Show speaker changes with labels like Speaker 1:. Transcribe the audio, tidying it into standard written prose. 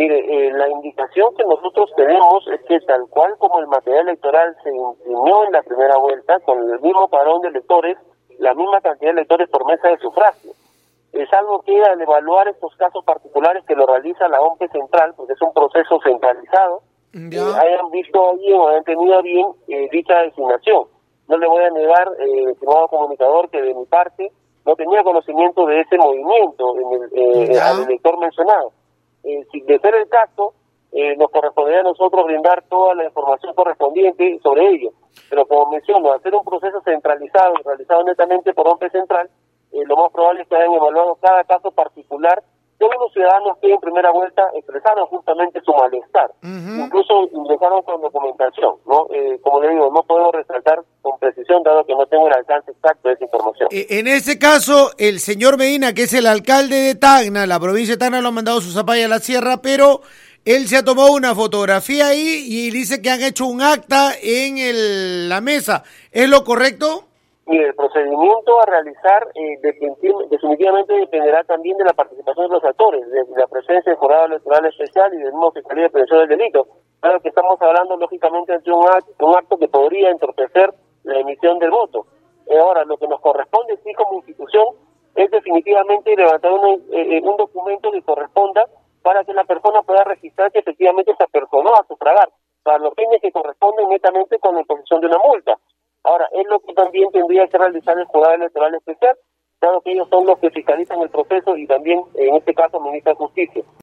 Speaker 1: Mire, la indicación que nosotros tenemos es que tal cual como el material electoral se imprimió en la primera vuelta, con el mismo padrón de electores, la misma cantidad de electores por mesa de sufragio. Es algo que al evaluar estos casos particulares que lo realiza la OMP Central, pues es un proceso centralizado, hayan visto bien o hayan tenido bien dicha designación. No le voy a negar, estimado comunicador, que de mi parte no tenía conocimiento de ese movimiento al elector mencionado. Si de ser el caso, nos correspondería a nosotros brindar toda la información correspondiente sobre ello. Pero como menciono, al ser un proceso centralizado y realizado netamente por OMP Central, lo más probable es que hayan evaluado cada caso particular de unos ciudadanos que en primera vuelta expresaron justamente su malestar. Incluso ingresaron con documentación, ¿no? Como le digo, no puedo resaltar con precisión, dado que no tengo el alcance exacto de esa información.
Speaker 2: En ese caso, el señor Medina, que es el alcalde de Tacna, la provincia de Tacna, lo ha mandado su zapalla a la sierra, pero él se ha tomado una fotografía ahí y dice que han hecho un acta en la mesa. ¿Es lo correcto?
Speaker 1: Mire, el procedimiento a realizar definitivamente dependerá también de la participación de los actores, de la presencia del jurado electoral especial y del mismo Fiscalía de Prevención del Delito. Claro que estamos hablando lógicamente de un acto que podría entorpecer la emisión del voto. Ahora, lo que nos corresponde sí como institución es definitivamente levantar un documento que corresponda para que la persona pueda registrar que efectivamente se apersonó a sufragar, para los fines que corresponden netamente con la imposición de una multa. Ahora, es lo que también tendría que realizar el Jurado Electoral Especial, dado que ellos son los que fiscalizan el proceso y también, en este caso, ministra de Justicia.